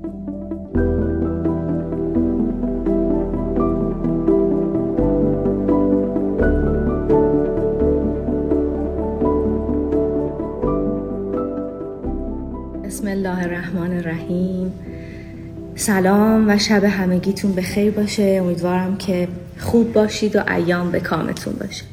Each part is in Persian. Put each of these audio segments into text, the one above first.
بسم الله الرحمن الرحیم. سلام و شب همگیتون بخیر باشه. امیدوارم که خوب باشید و ایام به کامتون باشه.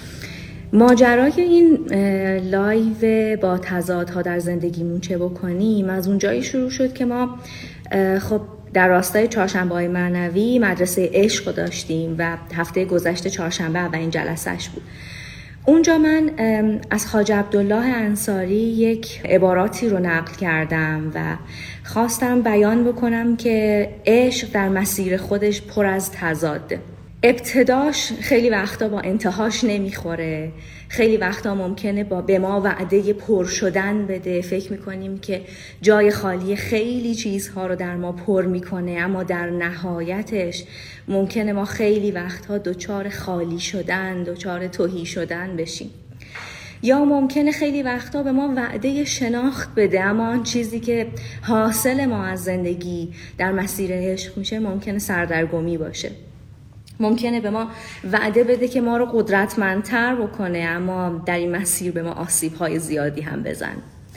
ماجرای این لایو با تضادها در زندگیمون چه بکنیم از اونجایی شروع شد که ما خب در راستای چهارشنبه‌های معنوی مدرسه عشق داشتیم و هفته گذشته چهارشنبه اولین جلسه‌اش بود. اونجا من از خواجه عبدالله انصاری یک عباراتی رو نقل کردم و خواستم بیان بکنم که عشق در مسیر خودش پر از تضاده. ابتداش خیلی وقتا با انتهاش نمیخوره، خیلی وقتا ممکنه به ما وعده پر شدن بده، فکر میکنیم که جای خالی خیلی چیزها رو در ما پر میکنه، اما در نهایتش ممکنه ما خیلی وقتا دچار خالی شدن، دچار تهی شدن بشیم. یا ممکنه خیلی وقتا به ما وعده شناخت بده، اما آن چیزی که حاصل ما از زندگی در مسیر عشق میشه ممکنه سردرگمی باشه. ممکنه به ما وعده بده که ما رو قدرتمندتر بکنه، اما در این مسیر به ما آسیب‌های زیادی هم بزن.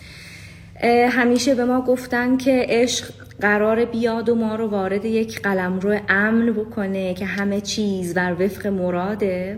همیشه به ما گفتن که عشق قرار بیاد و ما رو وارد یک قلمرو امن بکنه که همه چیز بر وفق مراده،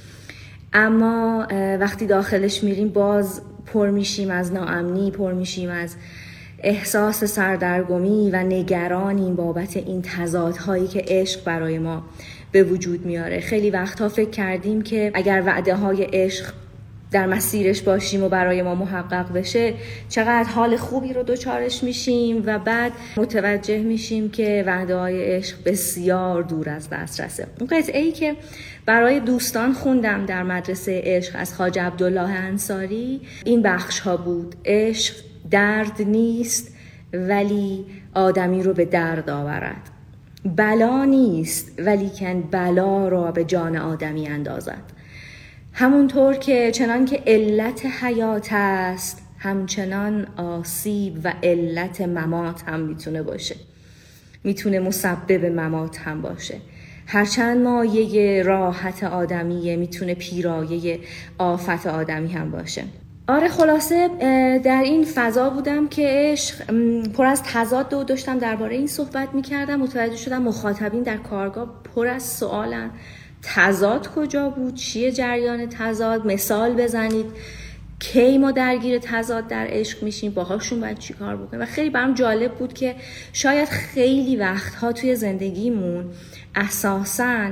اما وقتی داخلش میریم باز پر میشیم از ناامنی، پر میشیم از احساس سردرگمی و نگرانیم بابت این تضادهایی که عشق برای ما به وجود میاره. خیلی وقتها فکر کردیم که اگر وعده های عشق در مسیرش باشیم و برای ما محقق بشه چقدر حال خوبی رو دوچارش میشیم و بعد متوجه میشیم که وعده های عشق بسیار دور از دسترسه. اون قطعه‌ای که برای دوستان خوندم در مدرسه عشق از خواجه عبدالله انصاری این بخش ها بود: عشق درد نیست ولی آدمی رو به درد آورد، بلا نیست ولیکن بلا را به جان آدمی اندازد. همونطور که چنان که علت حیات است همچنان آسیب و علت ممات هم میتونه باشه، میتونه مسبب ممات هم باشه. هرچند مایه راحت آدمیه میتونه پیرایه آفت آدمی هم باشه. آره، خلاصه در این فضا بودم که عشق پر از تضاد و داشتم درباره این صحبت میکردم. متوجه شدم مخاطبین در کارگاه پر از سوالن: تضاد کجا بود؟ چیه جریان تضاد؟ مثال بزنید. کی ما درگیر تضاد در عشق میشیم؟ باهاشون باید چی کار بکنیم؟ و خیلی برام جالب بود که شاید خیلی وقتها توی زندگیمون اساساً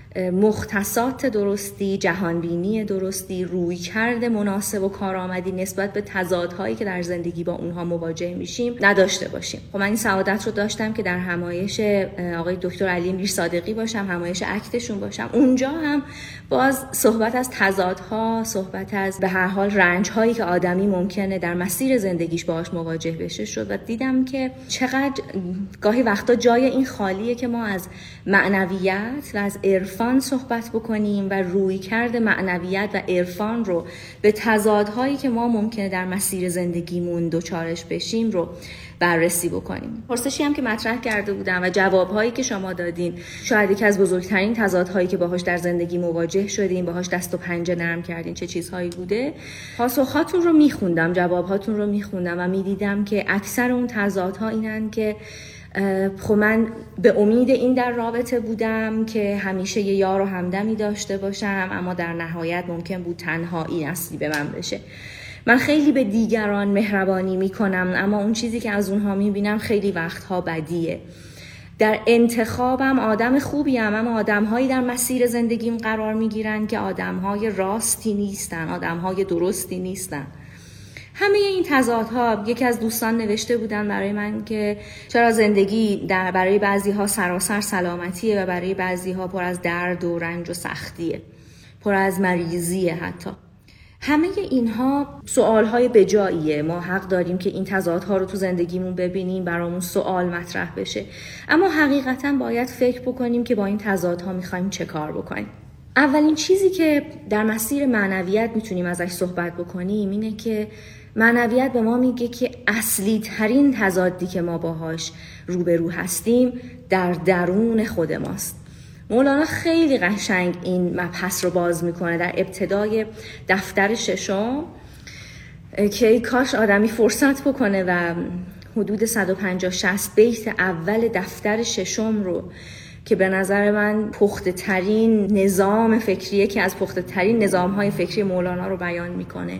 مختصات درستی، جهانبینی درستی، رویکرد مناسب و کارآمدی نسبت به تضادهایی که در زندگی با اونها مواجه میشیم نداشته باشیم. خب من این سعادت رو داشتم که در همایش آقای دکتر علی میرصادقی باشم، همایش اکتشون باشم. اونجا هم باز صحبت از تضادها، صحبت از به هر حال رنج‌هایی که آدمی ممکنه در مسیر زندگیش باهاش مواجه بشه شد و دیدم که چقدر گاهی وقتا جای این خالیه که ما از معنویت و از عرفان صحبت بکنیم و رویکرد معنویت و عرفان رو به تضادهایی که ما ممکنه در مسیر زندگیمون دوچارش بشیم رو بررسی بکنیم. پرسشی هم که مطرح کرده بودم و جوابهایی که شما دادین شاید یکی از بزرگترین تضادهایی که باهاش در زندگی مواجه شدیم، باهاش دست و پنجه نرم کردین چه چیزهایی بوده. پاسخهاتون رو میخوندم، جوابهاتون رو میخوندم و میدیدم که اکثر اون تضادها اینن که خب من به امید این در رابطه بودم که همیشه یه یار و همدمی داشته باشم، اما در نهایت ممکن بود تنهایی نصیب من بشه. من خیلی به دیگران مهربانی میکنم، اما اون چیزی که از اونها میبینم خیلی وقتها بدیه. در انتخابم آدم خوبیم، اما آدمهایی در مسیر زندگیم قرار میگیرن که آدمهای راستی نیستن، آدمهای درستی نیستن. همه این تضادها، یکی از دوستان نوشته بودن برای من که چرا زندگی برای بعضیها سراسر سلامتیه و برای بعضیها پر از درد و رنج و سختیه، پر از مریضیه. حتی همه اینها سوالهای بجاییه. ما حق داریم که این تضادها رو تو زندگیمون ببینیم، برامون سوال مطرح بشه، اما حقیقتاً باید فکر بکنیم که با این تضادها میخوایم چه کار بکنیم. اولین چیزی که در مسیر معنویت میتونیم ازش صحبت بکنیم اینه که معنویت به ما میگه که اصلی ترین تضادی که ما باهاش روبرو هستیم در درون خود ماست. مولانا خیلی قشنگ این مبحث رو باز میکنه در ابتدای دفتر ششم که کاش آدمی فرصت بکنه و حدود 150-60 بیت اول دفتر ششم رو که به نظر من پخته ترین نظام فکریه که از پخته ترین نظام های فکری مولانا رو بیان میکنه.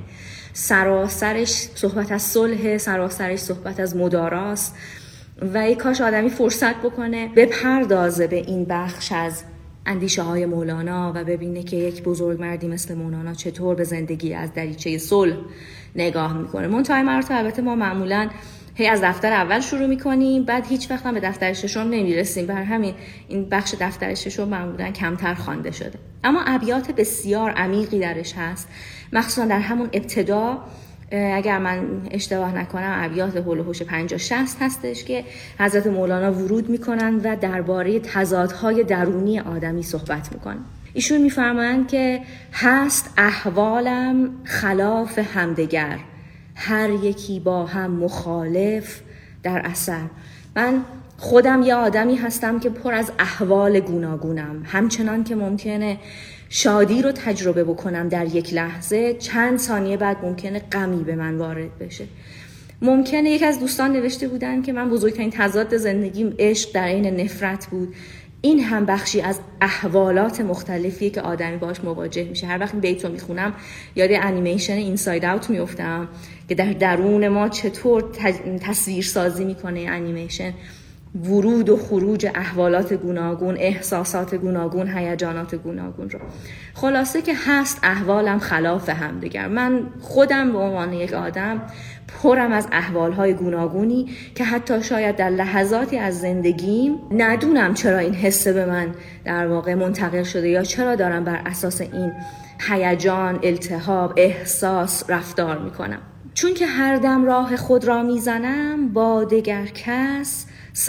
سراسرش صحبت از صلح، سراسرش صحبت از مداراست و ای کاش آدمی فرصت بکنه بپردازه به این بخش از اندیشه های مولانا و ببینه که یک بزرگ مردی مثل مولانا چطور به زندگی از دریچه صلح نگاه میکنه. منتهای مراتب البته ما معمولاً هی از دفتر اول شروع میکنیم، بعد هیچ وقت هم به دفتر ششم نمیرسیم، بر همین این بخش دفتر ششم معمولاً کمتر خوانده شده. اما ابیات بسیار عمیقی درش هست، مخصوصا در همون ابتدا. اگر من اشتباه نکنم ابیات هول و هوش 50-60 هستش که حضرت مولانا ورود میکنن و درباره تضادهای درونی آدمی صحبت میکنن. ایشون میفرمایند که هست احوالم خلاف همدیگر، هر یکی با هم مخالف در اثر. من خودم یه آدمی هستم که پر از احوال گوناگونم، همچنان که ممکنه شادی رو تجربه بکنم در یک لحظه، چند ثانیه بعد ممکنه غمی به من وارد بشه. ممکنه یک از دوستان نوشته بودن که من بزرگترین تضاد زندگیم عشق در عین نفرت بود. این هم بخشی از احوالات مختلفیه که آدمی باهاش مواجه میشه. هر وقت این بیت رو میخونم یاد انیمیشن اینساید اوت میافتم که در درون ما چطور تصویر سازی میکنه انیمیشن، ورود و خروج احوالات گوناگون، احساسات گوناگون، هیجانات گوناگون رو. خلاصه که هست احوالم خلاف همدیگر. من خودم به عنوان یک آدم پرم از احوالهای گوناگونی که حتی شاید در لحظاتی از زندگیم ندونم چرا این حس به من در واقع منتقل شده یا چرا دارم بر اساس این هیجان، التهاب، احساس رفتار میکنم. چون که هر دم راه خود را میزنم با دگر کس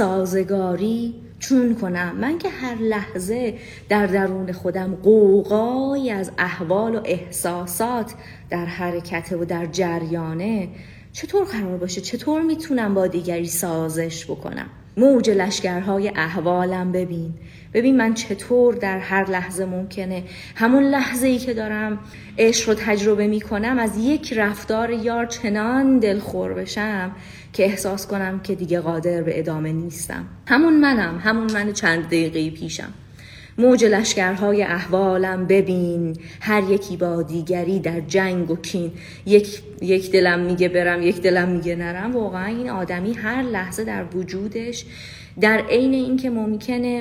سازگاری چون کنم. من که هر لحظه در درون خودم غوغایی از احوال و احساسات در حرکت و در جریانه، چطور قرار باشه؟ چطور میتونم با دیگری سازش بکنم؟ موج لشکرهای احوالم ببین من چطور در هر لحظه ممکنه همون لحظه‌ای که دارم عشق رو تجربه میکنم از یک رفتار یار چنان دلخور بشم که احساس کنم که دیگه قادر به ادامه نیستم. همون من چند دقیقه پیشم. موج لشکرهای احوالم ببین، هر یکی با دیگری در جنگ و کین. یک دلم میگه برم، یک دلم میگه نرم. واقعا این آدمی هر لحظه در وجودش در عین این که ممکنه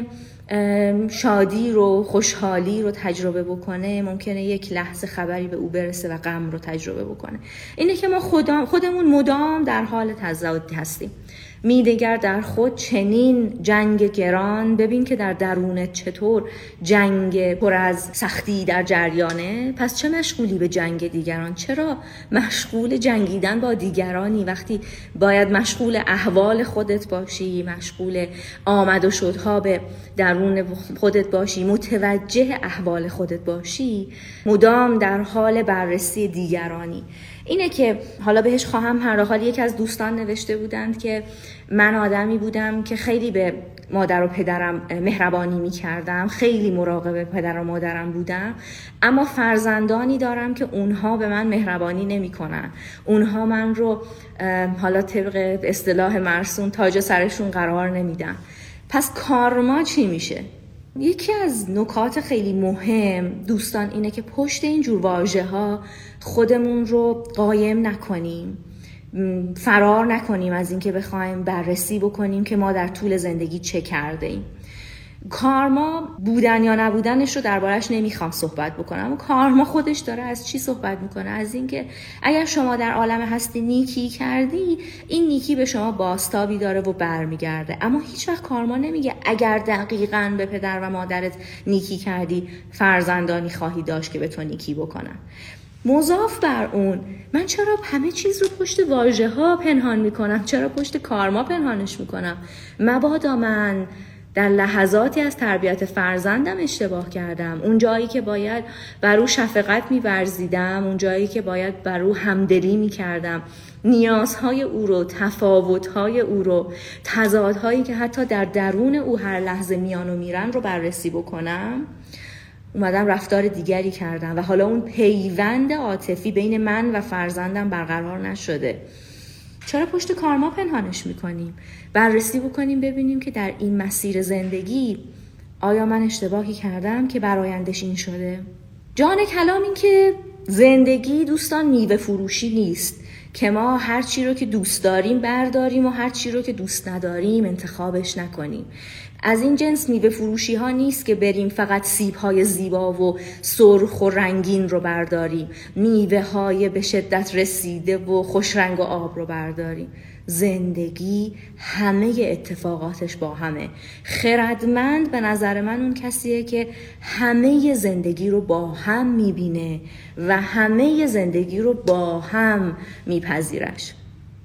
شادی رو، خوشحالی رو تجربه بکنه، ممکنه یک لحظه خبری به او برسه و غم رو تجربه بکنه. اینه که ما خودمون مدام در حال تضاد هستیم. میدگر در خود چنین جنگ گران، ببین که در درونت چطور جنگ پر از سختی در جریانه. پس چه مشغولی به جنگ دیگران؟ چرا مشغول جنگیدن با دیگرانی وقتی باید مشغول احوال خودت باشی، مشغول آمد و شدها به درون خودت باشی، متوجه احوال خودت باشی، مدام در حال بررسی دیگرانی. اینه که حالا بهش خواهم پرداخت. یکی از دوستان نوشته بودند که من آدمی بودم که خیلی به مادر و پدرم مهربانی می‌کردم، خیلی مراقب پدر و مادرم بودم، اما فرزندانی دارم که اونها به من مهربانی نمی‌کنن. اونها من رو حالا طبق اصطلاح مرسوم تاج سرشون قرار نمیدن. پس کارما چی میشه؟ یکی از نکات خیلی مهم دوستان اینه که پشت این جور واژه‌ها خودمون رو قایم نکنیم، فرار نکنیم از این که بخوایم بررسی بکنیم که ما در طول زندگی چه کرده ایم. کارما بودن یا نبودنش رو دربارش نمیخوام صحبت بکنم. اما کارما خودش داره از چی صحبت میکنه؟ از این که اگر شما در عالم هستی نیکی کردی، این نیکی به شما بازتابی داره و برمیگرده. اما هیچ وقت کارما نمیگه اگر دقیقاً به پدر و مادرت نیکی کردی، فرزندانی خواهی داشت که به تو نیکی بکنن. مضاف بر اون، من چرا همه چیز رو پشت واژه‌ها پنهان میکنم؟ چرا پشت کارما پنهانش میکنم؟ مبادا من در لحظاتی از تربیت فرزندم اشتباه کردم. اون جایی که باید بر او شفقت می‌ورزیدم، اون جایی که باید بر او همدلی می‌کردم، نیازهای او رو، تفاوت‌های او رو، تضادهایی که حتی در درون او هر لحظه میان و میرن رو بررسی بکنم، اومدم رفتار دیگری کردم و حالا اون پیوند عاطفی بین من و فرزندم برقرار نشده. چرا پشت کارما پنهانش میکنیم؟ بررسی بکنیم ببینیم که در این مسیر زندگی آیا من اشتباهی کردم که برآیندش این شده؟ جان کلام این که زندگی دوستان میوه فروشی نیست که ما هر چی رو که دوست داریم برداریم و هر چی رو که دوست نداریم انتخابش نکنیم. از این جنس میوه فروشی ها نیست که بریم فقط سیب های زیبا و سرخ و رنگین رو برداریم، میوه های به شدت رسیده و خوش رنگ و آب رو برداریم. زندگی همه اتفاقاتش با همه. خردمند به نظر من اون کسیه که همه زندگی رو با هم میبینه و همه زندگی رو با هم میپذیرش.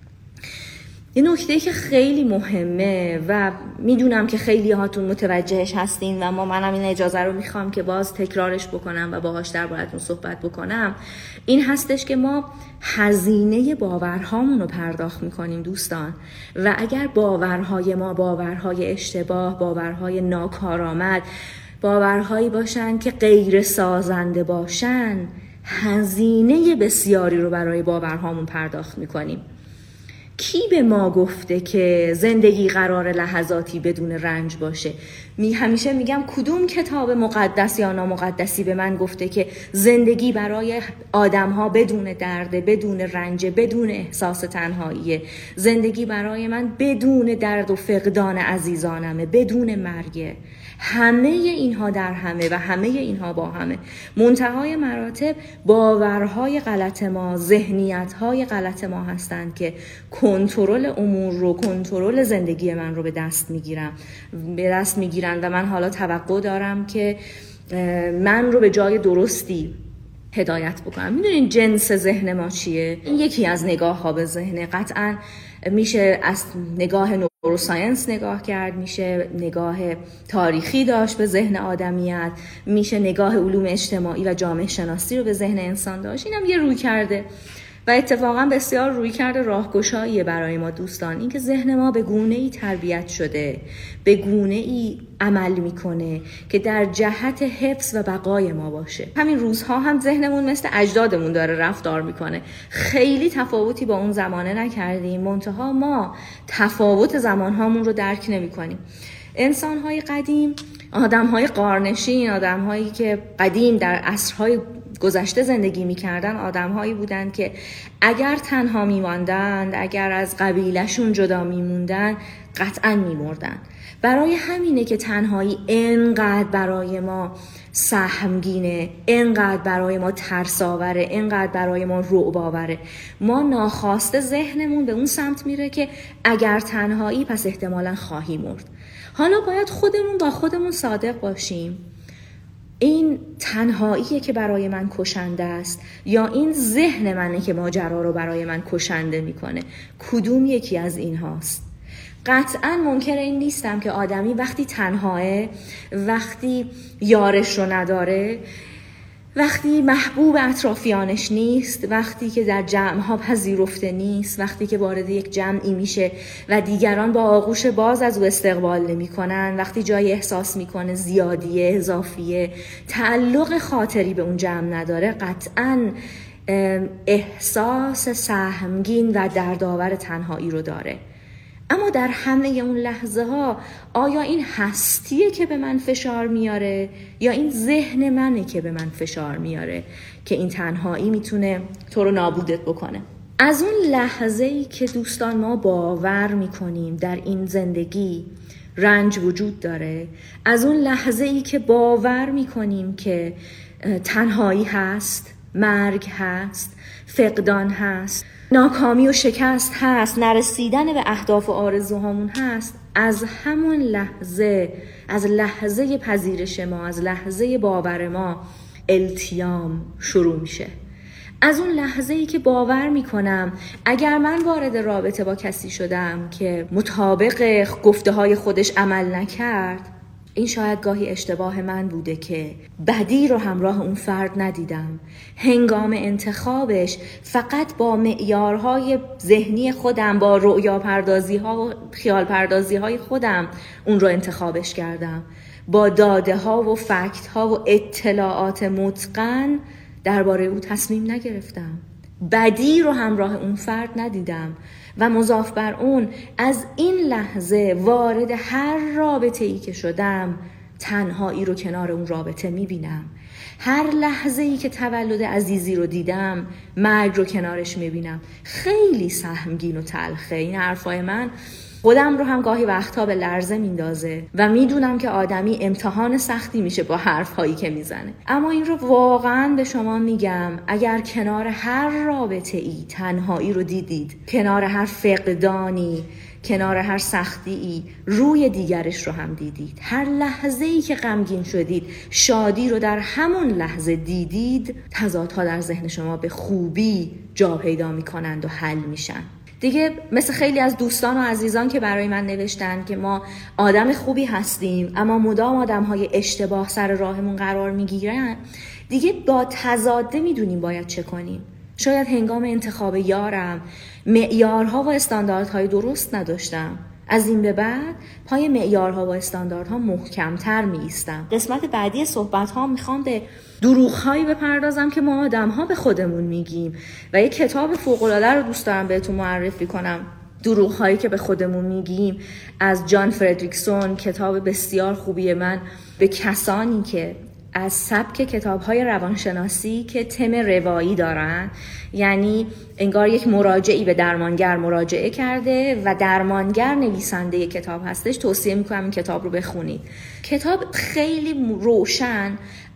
یه نکته که خیلی مهمه و میدونم که خیلی هاتون متوجهش هستین و منم این اجازه رو میخوام که باز تکرارش بکنم و باهاش درباره‌تون صحبت بکنم، این هستش که ما هزینه باورهامون رو پرداخت میکنیم دوستان، و اگر باورهای ما باورهای اشتباه، باورهای ناکارآمد، باورهایی باشن که غیر سازنده باشن، هزینه بسیاری رو برای باورهامون پرداخت میکنیم. کی به ما گفته که زندگی قرار لحظاتی بدون رنج باشه؟ همیشه میگم کدوم کتاب مقدس یا نامقدسی به من گفته که زندگی برای آدم‌ها بدون درد، بدون رنج، بدون احساس تنهاییه؟ زندگی برای من بدون درد و فقدان عزیزانمه، بدون مرگه. همه اینها در همه و همه اینها با همه. منتهای مراتب باورهای غلط ما، ذهنیت‌های غلط ما هستند که کنترل امور رو، کنترل زندگی من رو به دست میگیرن و من حالا توقع دارم که من رو به جای درستی هدایت بکنم. میدونین جنس ذهن ما چیه؟ این یکی از نگاه ها به ذهن. قطعاً میشه از نگاه نوروساینس نگاه کرد، میشه نگاه تاریخی داشت به ذهن آدمیت، میشه نگاه علوم اجتماعی و جامعه شناسی رو به ذهن انسان داشت. اینم یه روی کرده و اتفاقا بسیار روی کرده راهگشاییه برای ما دوستان. این که ذهن ما به گونه‌ای تربیت شده، به گونه‌ای عمل میکنه که در جهت حفظ و بقای ما باشه. همین روزها هم ذهنمون مثل اجدادمون داره رفتار میکنه. خیلی تفاوتی با اون زمانه نکردیم، منتها ما تفاوت زمانهامون رو درک نمیکنیم. انسان‌های قدیم، آدم‌های غارنشین، آدم‌هایی که قدیم در عصرهای گذشته زندگی می‌کردن، آدم‌هایی بودند که اگر تنها می‌ماندند، اگر از قبیله‌شون جدا می‌موندن، قطعاً می‌مردن. برای همینه که تنهایی اینقدر برای ما سهمگینه، اینقدر برای ما ترساوره، اینقدر برای ما رعب‌آوره. ما ناخواسته ذهنمون به اون سمت میره که اگر تنهایی پس احتمالاً خواهی مرد. حالا باید خودمون با خودمون صادق باشیم. این تنهاییه که برای من کشنده است یا این ذهن منه که ماجرا رو برای من کشنده میکنه؟ کدوم یکی از این هاست؟ قطعاً منکر این نیستم که آدمی وقتی تنهاه، وقتی یارش رو نداره، وقتی محبوب اطرافیانش نیست، وقتی که در جمعها پذیرفته نیست، وقتی که وارد یک جمعی میشه و دیگران با آغوش باز از او استقبال نمی کنن، وقتی جای احساس میکنه زیادیه، اضافیه، تعلق خاطری به اون جمع نداره، قطعاً احساس سهمگین و دردآور تنهایی رو داره. اما در همه اون لحظه ها آیا این هستیه که به من فشار میاره یا این ذهن منه که به من فشار میاره که این تنهایی میتونه تو رو نابودت بکنه؟ از اون لحظه‌ای که دوستان ما باور میکنیم در این زندگی رنج وجود داره، از اون لحظه‌ای که باور میکنیم که تنهایی هست، مرگ هست، فقدان هست، ناکامی و شکست هست، نرسیدن به اهداف و آرزوهامون هست، از همون لحظه، از لحظه پذیرش ما، از لحظه باور ما، التیام شروع میشه. از اون لحظه‌ای که باور میکنم اگر من وارد رابطه با کسی شدم که مطابق گفته‌های خودش عمل نکرد، این شاید گاهی اشتباه من بوده که بدی رو همراه اون فرد ندیدم. هنگام انتخابش فقط با معیارهای ذهنی خودم، با رؤیا پردازی ها و خیال پردازی های خودم اون رو انتخابش کردم. با داده ها و فکت ها و اطلاعات متقن درباره او تصمیم نگرفتم. بدی رو همراه اون فرد ندیدم و مضاف بر اون از این لحظه وارد هر رابطه ای که شدم تنهایی رو کنار اون رابطه میبینم. هر لحظه ای که تولد عزیزی رو دیدم مرگ رو کنارش میبینم. خیلی سهمگین و تلخه این حرفای من، خودم رو هم گاهی وقتها به لرزه میندازه و میدونم که آدمی امتحان سختی میشه با حرفهایی که میزنه. اما این رو واقعا به شما میگم، اگر کنار هر رابطه ای تنهایی رو دیدید، کنار هر فقدانی، کنار هر سختی ای روی دیگرش رو هم دیدید، هر لحظه ای که غمگین شدید شادی رو در همون لحظه دیدید، تضادها در ذهن شما به خوبی جا پیدا میکنند و حل میشن. دیگه مثل خیلی از دوستان و عزیزان که برای من نوشتن که ما آدم خوبی هستیم اما مدام آدم‌های اشتباه سر راهمون قرار میگیرن، دیگه با تضاده میدونیم باید چه کنیم. شاید هنگام انتخاب یارم معیارها و استانداردهای درست نداشتم. از این به بعد پای معیارها و استانداردها محکم‌تر می‌ایستم. قسمت بعدی صحبت‌ها میخوام به دروغ‌هایی بپردازم که ما آدم‌ها به خودمون میگیم و یک کتاب فوق‌العاده رو دوست دارم بهتون معرفی کنم. دروغ‌هایی که به خودمون میگیم از جان فردریکسون، کتاب بسیار خوبی من به کسانی که از سبک کتاب‌های روانشناسی که تم روایی دارن، یعنی انگار یک مراجعی به درمانگر مراجعه کرده و درمانگر نویسنده کتاب هستش، توصیه میکنم این کتاب رو بخونید. کتاب خیلی روشن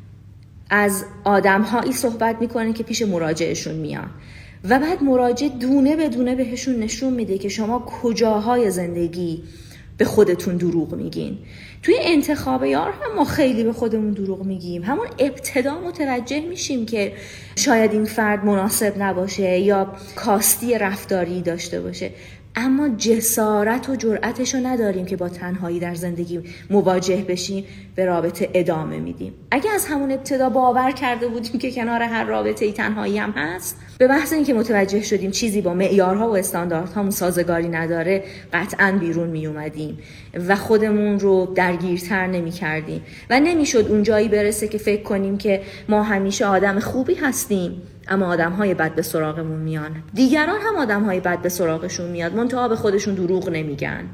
از آدم‌هایی صحبت میکنه که پیش مراجعشون میان و بعد مراجع دونه به دونه بهشون نشون میده که شما کجاهای زندگی به خودتون دروغ میگین. توی انتخاب یار هم ما خیلی به خودمون دروغ میگیم. همون ابتدا متوجه میشیم که شاید این فرد مناسب نباشه یا کاستی رفتاری داشته باشه، اما جسارت و جرأتشو نداریم که با تنهایی در زندگی مواجه بشیم، به رابطه ادامه میدیم. اگه از همون ابتدا باور کرده بودیم که کنار هر رابطه‌ای تنهایی هم هست، به محض اینکه متوجه شدیم چیزی با معیارها و استانداردهامون سازگاری نداره، قطعاً بیرون می اومدیم و خودمون رو درگیرتر نمی کردیم و نمیشد اونجایی برسه که فکر کنیم که ما همیشه آدم خوبی هستیم اما آدم‌های بد به سراغمون میان. دیگران هم آدم‌های بد به سراغشون میاد، منتها به خودشون دروغ نمیگن.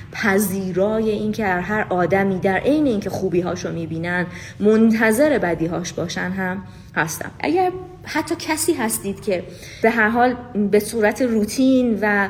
پذیرای این که هر آدمی در عین اینکه خوبی‌هاشو میبینن منتظر بدی‌هاش باشن هم هستم. اگر حتی کسی هستید که به هر حال به صورت روتین و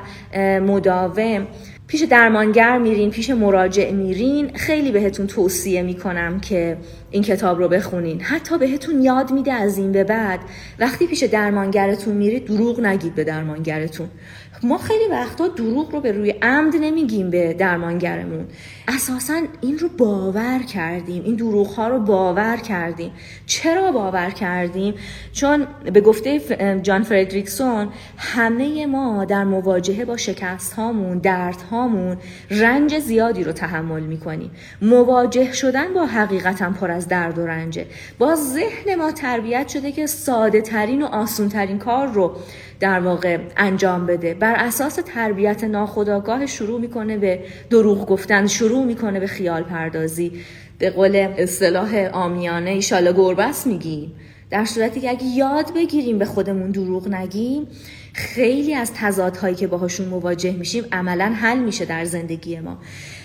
مداوم پیش درمانگر میرین، پیش مراجع میرین، خیلی بهتون توصیه میکنم که این کتاب رو بخونین. حتی بهتون یاد میده از این به بعد وقتی پیش درمانگرتون میرید دروغ نگید به درمانگرتون. ما خیلی وقتا دروغ رو به روی عمد نمیگیم به درمانگرمون، اساساً این رو باور کردیم، این دروغ ها رو باور کردیم. چرا باور کردیم؟ چون به گفته جان فردریکسون همه ما در مواجهه با شکست هامون، درد هامون رنج زیادی رو تحمل میکنیم. مواجه شدن با حقیقت هم پر از درد و رنجه. با ذهن ما تربیت شده که ساده ترین و آسون ترین کار رو در واقع انجام بده. بر اساس تربیت ناخودآگاه شروع میکنه به دروغ گفتن، شروع میکنه به خیال پردازی. به قول اصطلاح عامیانه ایشالا گربس میگیم. در صورتی که اگه یاد بگیریم به خودمون دروغ نگیم، خیلی از تضادهایی که باهاشون مواجه میشیم عملاً حل میشه در زندگی ما.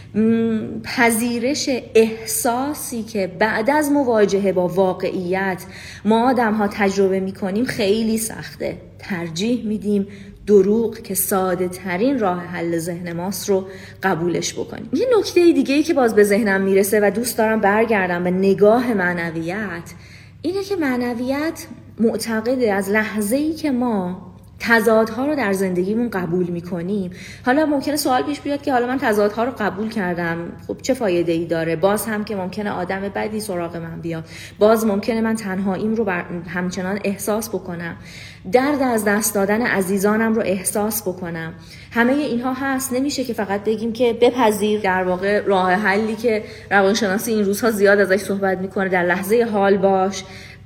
پذیرش احساسی که بعد از مواجهه با واقعیت ما آدم‌ها تجربه می‌کنیم خیلی سخته. ترجیح میدیم دروغ که ساده ترین راه حل ذهن ماست رو قبولش بکنیم. یه نکته دیگه‌ای که باز به ذهنم میرسه و دوست دارم برگردم به نگاه معنویت، اینه که معنویت معتقده از لحظه‌ای که ما تضادها رو در زندگیمون قبول میکنیم. حالا ممکنه سوال پیش بیاد که حالا من تضادها رو قبول کردم، خب چه فایده ای داره؟ باز هم که ممکنه آدم بدی سراغ من بیاد، باز ممکنه من تنهاییم رو همچنان احساس بکنم، درد از دست دادن عزیزانم رو احساس بکنم. همه اینها هست. نمیشه که فقط بگیم که بپذیر. در واقع راه حلی که روانشناسی این روزها زیاد ازش صحبت میکنه، در لحظه حال باش،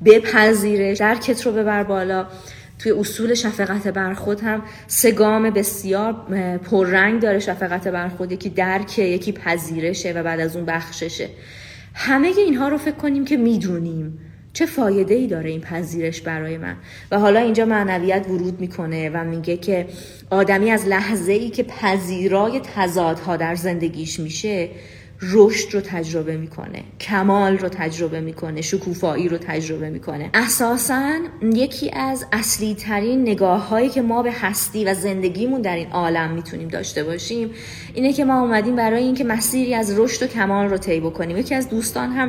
بپذیرش، درکت رو ببر بالا. توی اصول شفقت بر خود هم 3 گام بسیار پررنگ داره شفقت بر خود. یکی درکه، یکی پذیرشه و بعد از اون بخششه. همه اینها رو فکر کنیم که میدونیم چه فایده ای داره این پذیرش برای من. و حالا اینجا معنویت ورود میکنه و میگه که آدمی از لحظه ای که پذیرای تضادها در زندگیش میشه، رشد رو تجربه میکنه، کمال رو تجربه میکنه، شکوفایی رو تجربه میکنه. اساساً یکی از اصلی ترین نگاه هایی که ما به هستی و زندگیمون در این عالم میتونیم داشته باشیم اینه که ما اومدیم برای اینکه مسیری از رشد و کمال رو طی بکنیم. یکی از دوستان هم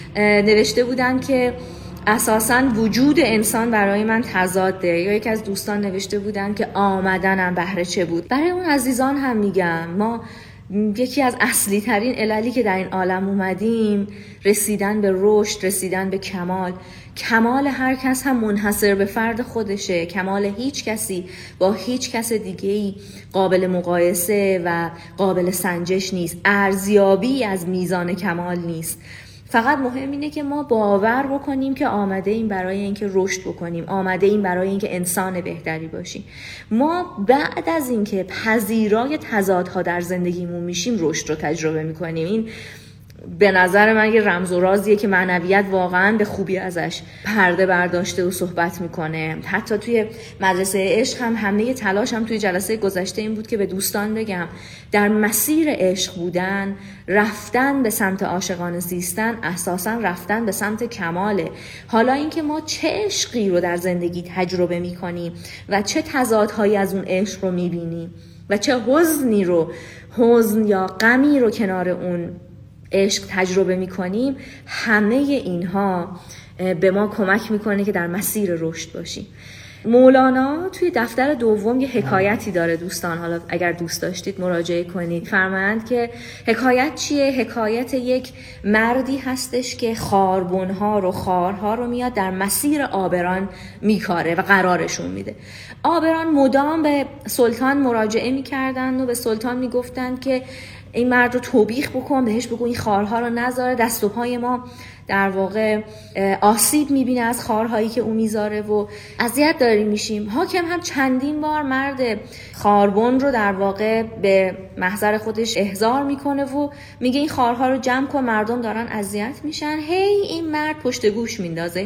نوشته بودن که اساساً وجود انسان برای من تضاده، یا یکی از دوستان نوشته بودن که آمدنم بهر چه بود. برای اون عزیزان هم میگم ما یکی از اصلی ترین عللی که در این عالم اومدیم رسیدن به رشد، رسیدن به کمال. کمال هر کس هم منحصر به فرد خودشه. کمال هیچ کسی با هیچ کس دیگه‌ای قابل مقایسه و قابل سنجش نیست. ارزیابی از میزان کمال نیست. فقط مهم اینه که ما باور بکنیم که آمده ایم برای اینکه رشد بکنیم، آمده ایم برای اینکه انسان بهتری باشیم. ما بعد از اینکه پذیرای تضادها در زندگیمون میشیم رشد رو تجربه میکنیم. این به نظر من یه رمز و رازیه که معنویت واقعا به خوبی ازش پرده برداشته و صحبت میکنه. حتی توی مدرسه عشق هم همه تلاش هم توی جلسه گذشته این بود که به دوستان بگم در مسیر عشق بودن، رفتن به سمت عاشقانه زیستن اساسا رفتن به سمت کماله. حالا اینکه ما چه عشقی رو در زندگی تجربه میکنیم و چه تضادهایی از اون عشق رو میبینیم و چه حزن یا غمی رو کنار اون عشق تجربه میکنیم، همه اینها به ما کمک میکنه که در مسیر رشد باشیم. مولانا توی دفتر دوم یه حکایتی داره دوستان، حالا اگر دوست داشتید مراجعه کنید. فرمایند که حکایت چیه؟ حکایت یک مردی هستش که خاربنها رو خارها رو میاد در مسیر آبران میکاره و قرارشون میده. آبران مدام به سلطان مراجعه میکردن و به سلطان میگفتن که این مرد رو توبیخ بکن، بهش بگو این خارها رو نذاره، دست و پای ما در واقع آسیب میبینه از خارهایی که او میذاره و اذیت داریم میشیم. حاکم هم چندین بار مرد خاربن رو در واقع به محضر خودش احضار میکنه و میگه این خارها رو جمع کن، مردم دارن اذیت میشن. این مرد پشت گوش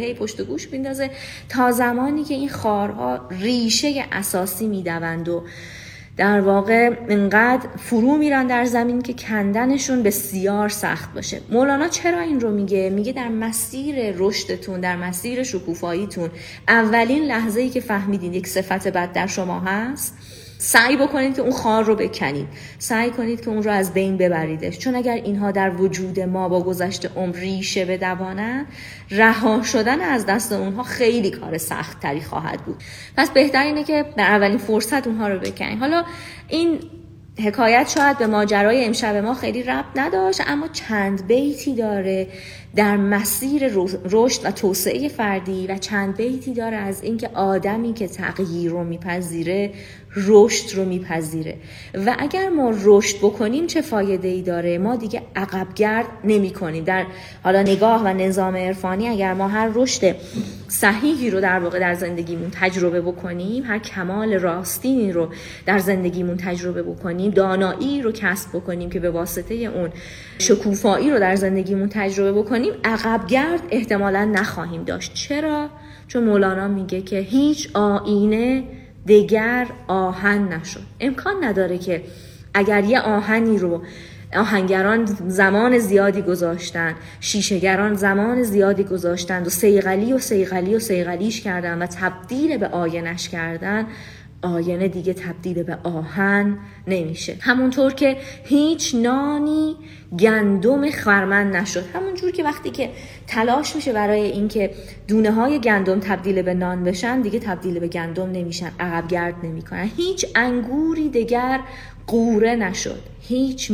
میندازه تا زمانی که این خارها ریشه اساسی میدوند و در واقع انقدر فرو میرن در زمین که کندنشون بسیار سخت باشه. مولانا چرا این رو میگه؟ میگه در مسیر رشدتون، در مسیر شکوفاییتون، اولین لحظه‌ای که فهمیدین یک صفت بد در شما هست، سعی بکنید که اون خار رو بکنید، سعی کنید که اون رو از بین ببریدش. چون اگر اینها در وجود ما با گذشت عمر ریشه بدوانند، رها شدن از دست اونها خیلی کار سخت تری خواهد بود. پس بهتر اینه که در اولین فرصت اونها رو بکنید. حالا این حکایت شاید به ماجرای امشب ما خیلی ربط نداشت، اما چند بیتی داره در مسیر رشد و توسعه فردی و چند بیتی داره از اینکه آدمی که تغییر رو میپذیره رشد رو میپذیره و اگر ما رشد بکنیم چه فایده ای داره؟ ما دیگه عقبگرد نمی کنیم. در حالا نگاه و نظام عرفانی اگر ما هر رشد صحیحی رو در واقع در زندگیمون تجربه بکنیم، هر کمال راستینی رو در زندگیمون تجربه بکنیم، دانایی رو کسب بکنیم که به واسطه اون شکوفایی رو در زندگیمون تجربه بکنیم، عقبگرد احتمالاً نخواهیم داشت. چرا؟ چون مولانا میگه که هیچ آینه دیگر آهن نشد. امکان نداره که اگر یه آهنی رو آهنگران زمان زیادی گذاشتن، شیشه‌گران زمان زیادی گذاشتن و صیقلیش کردن و تبدیل به آینش کردن، آینه دیگه تبدیل به آهن نمیشه. همونطور که هیچ نانی گندم خرمن نشد، همونجور که وقتی که تلاش میشه برای اینکه دونه های گندم تبدیل به نان بشن، دیگه تبدیل به گندم نمیشن، عقب گرد نمیکنن. هیچ انگوری دیگر قوره نشد، هیچ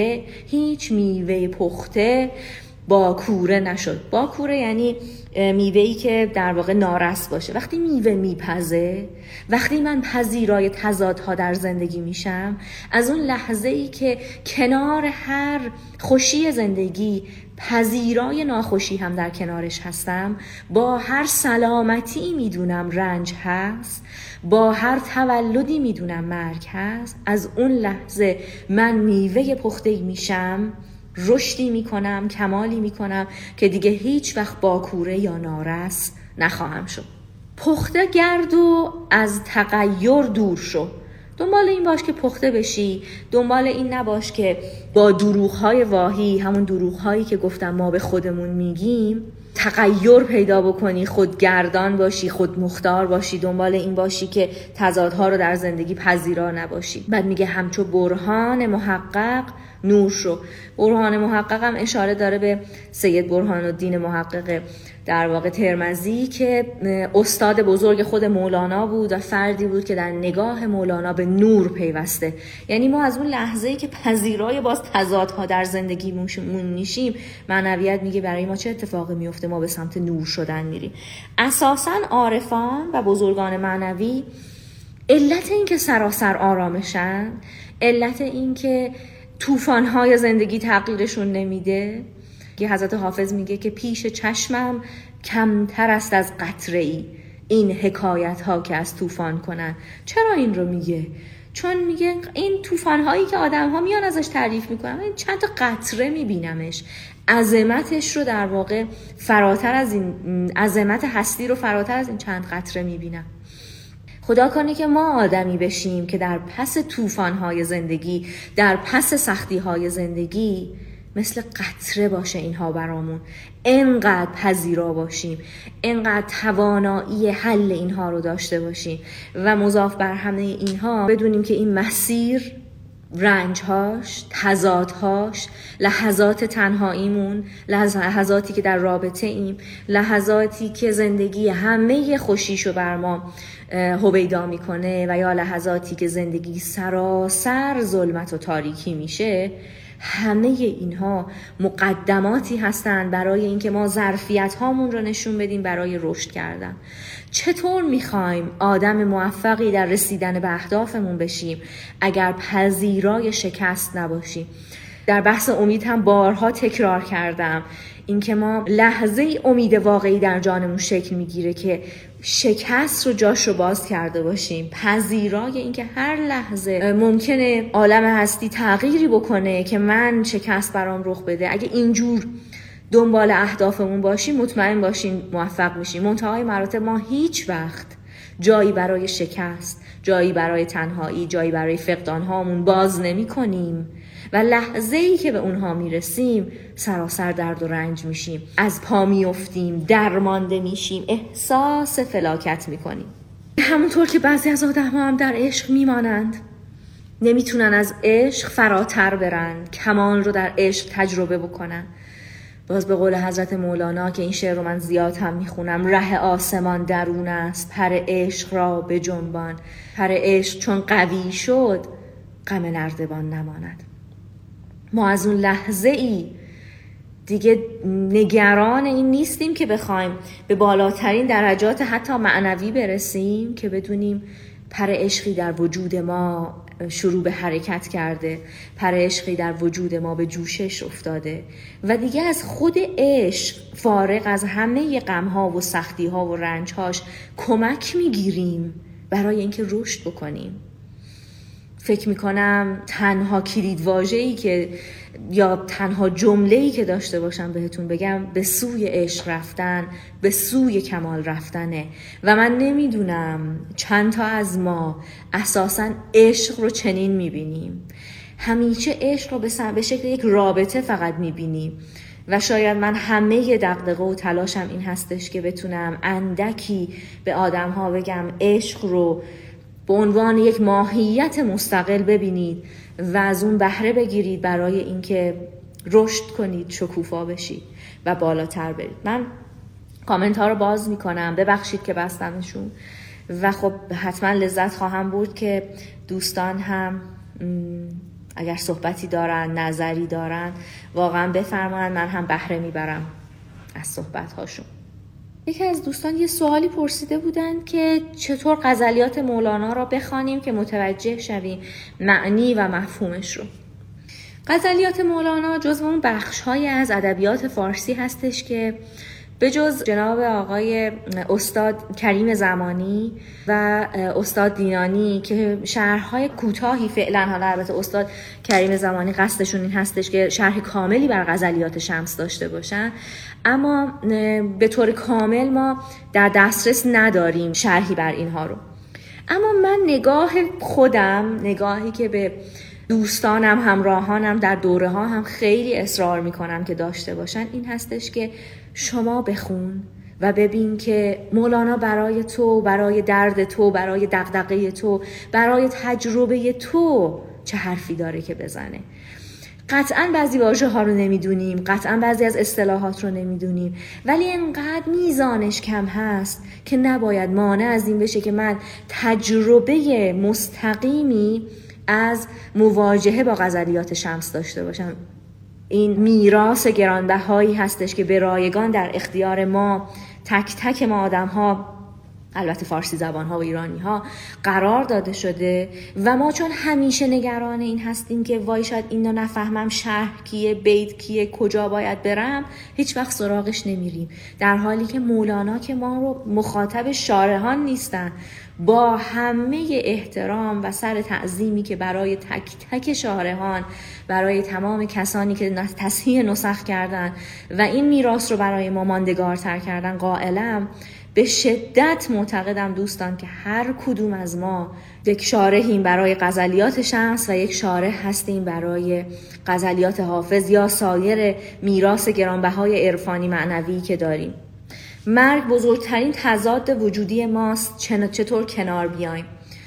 میوه پخته با کوره نشد. با کوره یعنی میوه‌ای که در واقع نارس باشه. وقتی میوه میپزه، وقتی من پذیرای تضادها در زندگی میشم، از اون لحظه‌ای که کنار هر خوشی زندگی پذیرای ناخوشی هم در کنارش هستم، با هر سلامتی میدونم رنج هست، با هر تولدی میدونم مرگ هست، از اون لحظه من میوه پخته‌ای میشم، رشدی میکنم، کمالی میکنم که دیگه هیچ وقت باکوره یا نارس نخواهم شد. پخته گرد و از تغییر دور شو. دنبال این باش که پخته بشی، دنبال این نباش که با دروغ‌های واهی، همون دروغ‌هایی که گفتم ما به خودمون میگیم، تغییر پیدا بکنی، خودگردان باشی، خودمختار باشی، دنبال این باشی که تضادها رو در زندگی پذیرا نباشی. بعد میگه همچو برهان محقق نور شو. برهان محقق هم اشاره داره به سید برهان الدین محقق در واقع ترمذی که استاد بزرگ خود مولانا بود و فردی بود که در نگاه مولانا به نور پیوسته. یعنی ما از اون لحظه‌ای که پذیرای باز تضادها در زندگیمون میشیم، معنویت میگه برای ما چه اتفاقی میفته، ما به سمت نور شدن میریم. اساساً عارفان و بزرگان معنوی علت این که سراسر آرامشن، علت این که طوفان‌های زندگی تغییرشون نمیده، که حضرت حافظ میگه که پیش چشمم کمتر است از قطره‌ای این حکایت‌ها که از طوفان کنن. چرا این رو میگه؟ چون میگه این طوفان‌هایی که آدم‌ها میان ازش تعریف میکنن، این چند تا قطره میبینمش، عظمتش رو در واقع فراتر از این، عظمت هستی رو فراتر از این چند قطره میبینم. خدا کنه که ما آدمی بشیم که در پس طوفان‌های زندگی، در پس سختی‌های زندگی مثل قطره باشه اینها برامون، انقدر پذیرا باشیم، انقدر توانایی حل اینها رو داشته باشیم و مضاف بر همه اینها بدونیم که این مسیر، رنجهاش، تضادهاش، لحظات تنهاییمون، لحظاتی که در رابطه ایم، لحظاتی که زندگی همه خوشیشو بر ما هویدا میکنه و یا لحظاتی که زندگی سراسر ظلمت و تاریکی میشه، همه اینها مقدماتی هستند برای اینکه ما ظرفیت هامون رو نشون بدیم برای رشد کردن. چطور میخوایم آدم موفقی در رسیدن به اهدافمون بشیم اگر پذیرای شکست نباشیم؟ در بحث امید هم بارها تکرار کردم اینکه ما لحظه امید واقعی در جانمون شکل میگیره که شکست رو جاش رو باز کرده باشیم، پذیرای اینکه هر لحظه ممکنه عالم هستی تغییری بکنه که من شکست برام رخ بده. اگه اینجور دنبال اهدافمون باشیم، مطمئن باشیم موفق میشیم. منتهای مراتب ما هیچ وقت جایی برای شکست، جایی برای تنهایی، جایی برای فقدان هامون باز نمی کنیم و لحظه‌ای که به اونها میرسیم سراسر درد و رنج میشیم، از پا میافتیم، درمانده میشیم، احساس فلاکت میکنیم. همونطور که بعضی از آدم‌ها هم در عشق میمانند، نمیتونن از عشق فراتر برن، کمال رو در عشق تجربه بکنن. باز به قول حضرت مولانا که این شعر رو من زیاد هم میخونم، ره آسمان درون است، پر عشق را به جنبان، پر عشق چون قوی شد غم نردبان نماند. ما از اون لحظه ای دیگه نگران این نیستیم که بخوایم به بالاترین درجات حتی معنوی برسیم، که بدونیم پر عشقی در وجود ما شروع به حرکت کرده، پر عشقی در وجود ما به جوشش افتاده و دیگه از خود عشق فارغ از همه غم‌ها و سختی‌ها و رنج‌هاش کمک می‌گیریم برای اینکه رشد بکنیم. فکر میکنم تنها کلیدواژه‌ای که یا تنها جمله‌ای که داشته باشم بهتون بگم به سوی عشق رفتن، به سوی کمال رفتنه. و من نمیدونم چند تا از ما اساساً عشق رو چنین میبینیم. همیشه عشق رو به شکل یک رابطه فقط میبینیم و شاید من همه دغدغه و تلاشم این هستش که بتونم اندکی به آدم‌ها بگم عشق رو به عنوان یک ماهیت مستقل ببینید و از اون بهره بگیرید برای اینکه رشد کنید، شکوفا بشید و بالاتر برید. من کامنت ها رو باز میکنم، ببخشید که بستمشون و خب حتما لذت خواهم برد که دوستان هم اگر صحبتی دارن، نظری دارن واقعا بفرمایند، من هم بهره میبرم از صحبت هاشون. یکی از دوستان یه سوالی پرسیده بودن که چطور غزلیات مولانا را بخوانیم که متوجه شویم معنی و مفهومش رو. غزلیات مولانا جزو اون بخش‌های از ادبیات فارسی هستش که به جز جناب آقای استاد کریم زمانی و استاد دینانی که شرح‌های کوتاهی فعلا، حالا البته استاد کریم زمانی قصدشون این هستش که شرح کاملی بر غزلیات شمس داشته باشن، اما به طور کامل ما در دسترس نداریم شرحی بر اینها رو. اما من نگاه خودم، نگاهی که به دوستانم، همراهانم در دوره ها هم خیلی اصرار میکنم که داشته باشن، این هستش که شما بخون و ببین که مولانا برای تو، برای درد تو، برای دغدغه تو، برای تجربه تو چه حرفی داره که بزنه. قطعاً بعضی واژه ها رو نمیدونیم، قطعاً بعضی از اصطلاحات رو نمیدونیم، ولی انقدر میزانش کم هست که نباید مانع از این بشه که من تجربه مستقیمی از مواجهه با غزلیات شمس داشته باشم. این میراث گرانبهایی هستش که به رایگان در اختیار ما، تک تک ما آدم ها، البته فارسی زبان ها و ایرانی ها قرار داده شده و ما چون همیشه نگران این هستیم که وای شاید اینو نفهمم، شرح کیه، بیت کیه، کجا باید برم، هیچ وقت سراغش نمیریم، در حالی که مولانا که ما رو مخاطب شارحان نیستن، با همه احترام و سر تعظیمی که برای تک تک شارحان، برای تمام کسانی که تصحیح نسخ کردن و این میراث رو برای ما ماندگارتر کردن قائلم، به شدت معتقدم دوستان که هر کدوم از ما یک شارحیم برای غزلیات شمس و یک شارح هستیم برای غزلیات حافظ یا سایر میراث گرانبهای عرفانی معنوی که داریم. مرگ بزرگترین تضاد وجودی ماست، چطور کنار بیایم؟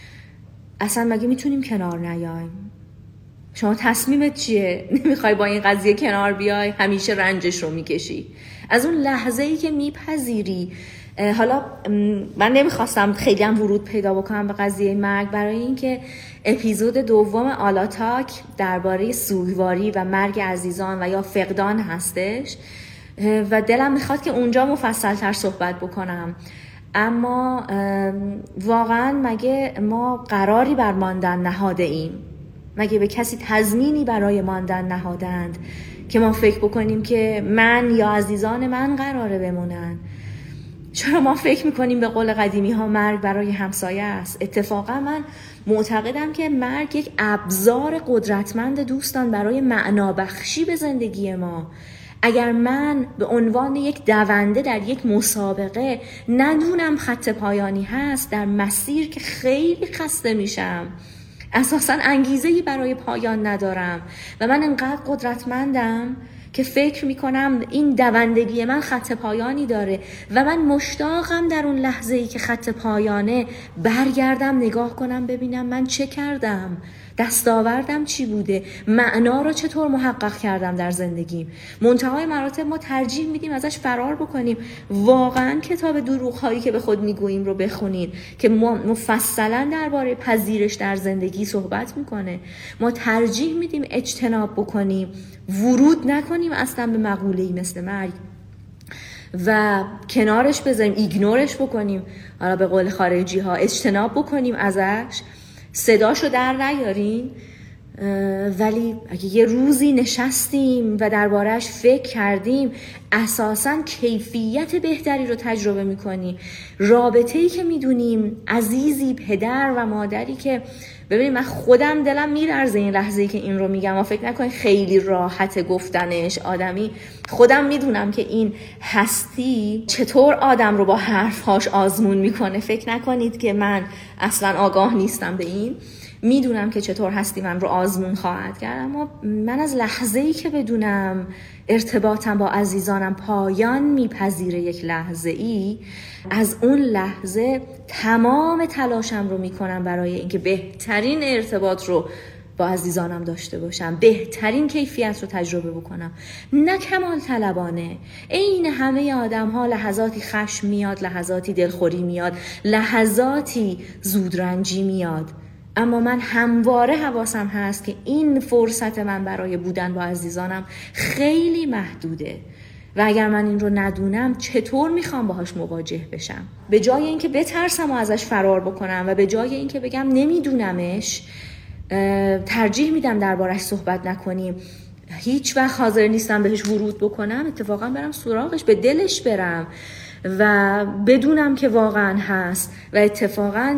اصلا مگه میتونیم کنار نیایم؟ شما تصمیمت چیه؟ نمیخوای با این قضیه کنار بیای؟ همیشه رنجش رو میکشی. از اون لحظه‌ای که میپذیری، حالا من نمیخواستم خیلی هم ورود پیدا بکنم به قضیه مرگ، برای اینکه اپیزود دوم آلاتاک درباره سوگواری و مرگ عزیزان و یا فقدان هستش و دلم میخواد که اونجا مفصل تر صحبت بکنم. اما واقعا مگه ما قراری بر ماندن نهاده ایم؟ مگه به کسی تضمینی برای ماندن نهادند که ما فکر بکنیم که من یا عزیزان من قراره بمونن؟ چرا ما فکر میکنیم به قول قدیمی ها مرگ برای همسایه است؟ اتفاقا من معتقدم که مرگ یک ابزار قدرتمند دوستان برای معنابخشی به زندگی ما. اگر من به عنوان یک دونده در یک مسابقه ندونم خط پایانی هست در مسیر که خیلی خسته میشم، اساساً انگیزه‌ای برای پایان ندارم و من انقدر قدرتمندم که فکر میکنم این دوندگی من خط پایانی داره و من مشتاقم در اون لحظه‌ای که خط پایانه برگردم نگاه کنم ببینم من چه کردم، دستاوردم چی بوده، معنا رو چطور محقق کردم در زندگیم. منتهای مراتب ما ترجیح میدیم ازش فرار بکنیم. واقعا کتاب دروغ‌هایی که به خود میگوییم رو بخونین که مفصلا درباره پذیرش در زندگی صحبت میکنه. ما ترجیح میدیم اجتناب بکنیم، ورود نکنیم اصلا به مقوله‌ای مثل مرگ و کنارش بذاریم، ایگنورش بکنیم، حالا به قول خارجی ها اجتناب بکنیم ازش، صداشو در نیارین. ولی اگه یه روزی نشستیم و درباره‌اش فکر کردیم، اساساً کیفیت بهتری رو تجربه میکنیم. رابطه‌ای که میدونیم، عزیزی، پدر و مادری که ببینید من خودم دلم میلرزه این لحظه‌ای که این رو میگم و فکر نکنید خیلی راحت گفتنش. آدمی خودم میدونم که این هستی چطور آدم رو با حرفهاش آزمون میکنه. فکر نکنید که من اصلا آگاه نیستم به این. میدونم که چطور هستی من رو آزمون خواهد کرد، اما من از لحظه‌ای که بدونم ارتباطم با عزیزانم پایان میپذیره یک لحظه‌ای، از اون لحظه تمام تلاشم رو میکنم برای اینکه بهترین ارتباط رو با عزیزانم داشته باشم، بهترین کیفیت رو تجربه بکنم، نه کمال طلبانه. عین همه آدم ها لحظاتی خشم میاد، لحظاتی دلخوری میاد، لحظاتی زودرنجی میاد، اما من همواره حواسم هست که این فرصت من برای بودن با عزیزانم خیلی محدوده و اگر من این رو ندونم چطور میخوام باهاش مواجه بشم؟ به جای اینکه بترسم و ازش فرار بکنم و به جای اینکه بگم نمیدونمش، ترجیح میدم دربارش صحبت نکنیم، هیچ وقت حاضر نیستم بهش ورود بکنم، اتفاقا برم سراغش، به دلش برم و بدونم که واقعا هست. و اتفاقا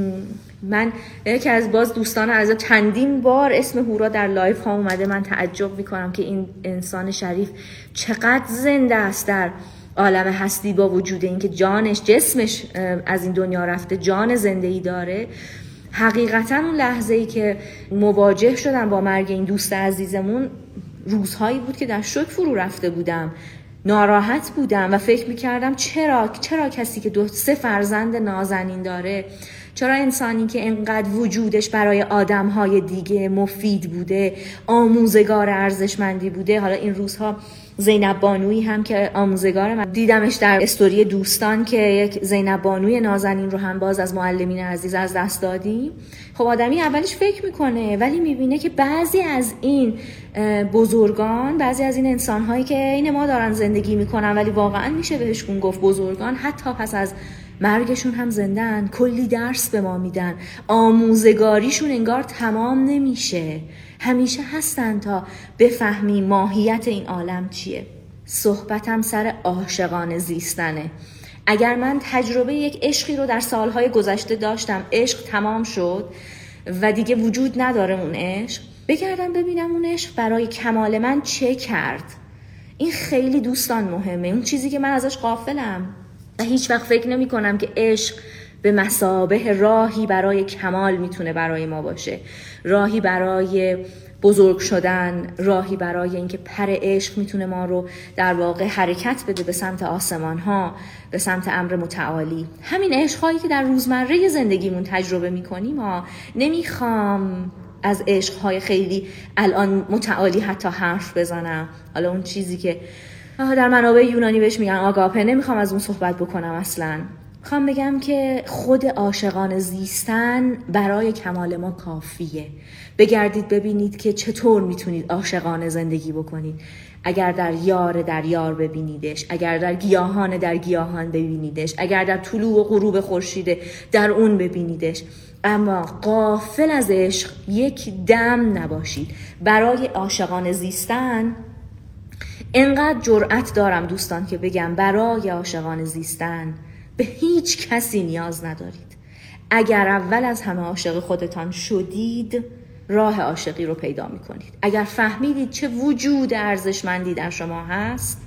من یکی از باز دوستان از چندین بار اسم هورا در لایف ها اومده، من تعجب میکنم که این انسان شریف چقدر زنده است در عالم هستی، با وجود اینکه جانش جسمش از این دنیا رفته، جان زنده‌ای داره. حقیقتا اون لحظه‌ای که مواجه شدم با مرگ این دوست عزیزمون، روزهایی بود که در شوک فرو رفته بودم، ناراحت بودم و فکر میکردم چرا کسی که 2-3 فرزند نازنین داره، چرا انسانی که انقدر وجودش برای آدمهای دیگه مفید بوده، آموزگار ارزشمندی بوده. حالا این روزها زینب بانویی هم که آموزگار من، دیدمش در استوری دوستان که یک زینب بانوی نازنین رو هم باز از معلمین عزیز از دست دادیم. خب آدمی اولش فکر میکنه ولی میبینه که بعضی از این بزرگان، بعضی از این انسان‌هایی که این ما دارن زندگی میکنن ولی واقعا میشه بهشون گفت بزرگان، حتی پس از مرگشون هم زندن، کلی درس به ما میدن، آموزگاریشون انگار تمام نمیشه، همیشه هستن تا بفهمی ماهیت این عالم چیه. صحبتم سر عاشقانه زیستنه. اگر من تجربه یک عشقی رو در سالهای گذشته داشتم، عشق تمام شد و دیگه وجود نداره اون عشق، بگردم ببینم اون عشق برای کمال من چه کرد. این خیلی دوستان مهمه، اون چیزی که من ازش غافلم و هیچ وقت فکر نمی کنم که عشق به مثابه راهی برای کمال میتونه برای ما باشه، راهی برای بزرگ شدن، راهی برای اینکه پر عشق میتونه ما رو در واقع حرکت بده به سمت آسمان ها، به سمت امر متعالی. همین عشقهایی که در روزمره زندگیمون تجربه میکنیم ها. نمیخوام از عشقهای خیلی الان متعالی حتی حرف بزنم، حالا اون چیزی که در منابع یونانی بهش میگن آگاپه، نمیخوام از اون صحبت بکنم اصلا. میخوام بگم که خود عاشقانه زیستن برای کمال ما کافیه. بگردید ببینید که چطور میتونید عاشقانه زندگی بکنید. اگر در یار ببینیدش، اگر در گیاهان ببینیدش، اگر در طلوع و غروب خورشید در اون ببینیدش، اما غافل از عشق یک دم نباشید. برای عاشقانه زیستن انقدر جرأت دارم دوستان که بگم برای عاشقانه زیستن به هیچ کسی نیاز ندارید. اگر اول از همه عاشق خودتان شدید، راه عاشقی رو پیدا میکنید. اگر فهمیدید چه وجود ارزشمندی در شما هست،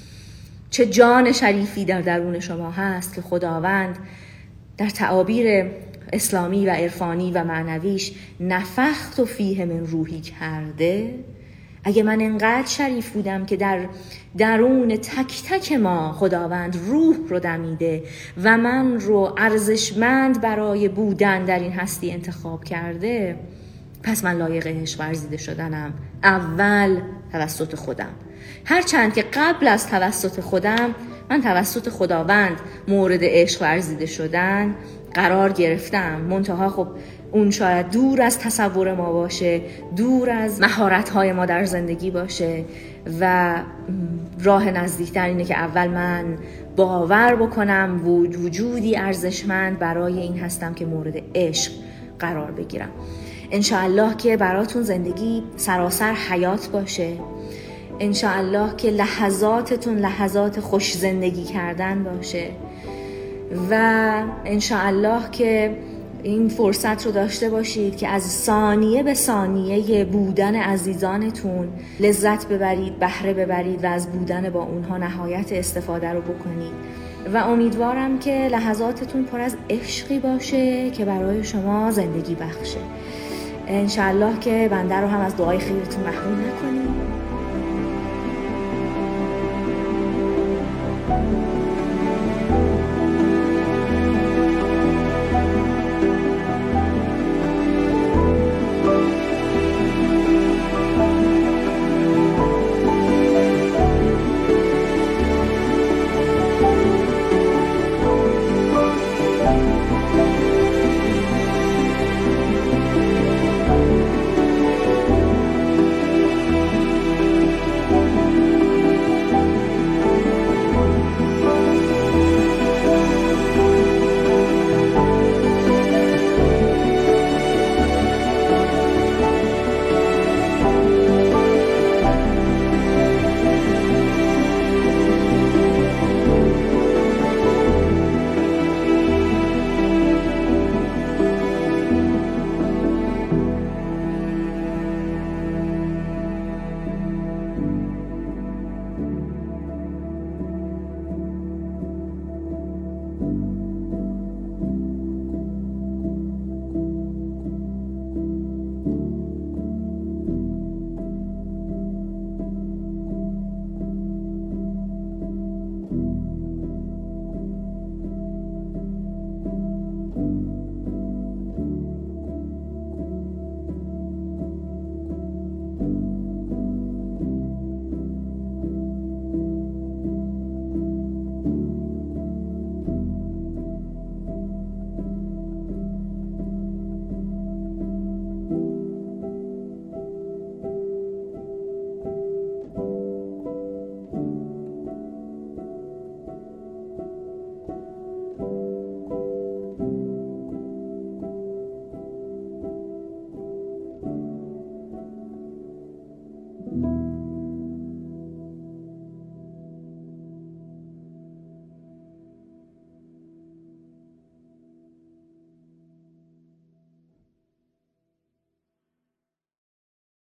چه جان شریفی در درون شما هست که خداوند در تعابیر اسلامی و عرفانی و معنویش نفخت فیه من روحی کرده، اگه من انقدر شریف بودم که در درون تک تک ما خداوند روح رو دمیده و من رو ارزشمند برای بودن در این هستی انتخاب کرده، پس من لایق عشق ورزیده شدنم، اول توسط خودم. هرچند که قبل از توسط خودم من توسط خداوند مورد عشق ورزیده شدن قرار گرفتم، منتها خب اون شاید دور از تصور ما باشه، دور از مهارت‌های ما در زندگی باشه و راه نزدیکتر اینه که اول من باور بکنم وجودی ارزشمند برای این هستم که مورد عشق قرار بگیرم. انشاءالله که براتون زندگی سراسر حیات باشه، انشاءالله که لحظاتتون لحظات خوش زندگی کردن باشه و انشاءالله که این فرصت رو داشته باشید که از ثانیه به ثانیه بودن عزیزانتون لذت ببرید، بهره ببرید و از بودن با اونها نهایت استفاده رو بکنید و امیدوارم که لحظاتتون پر از عشقی باشه که برای شما زندگی بخشه. انشالله که بنده رو هم از دعای خیرتون محروم نکنیم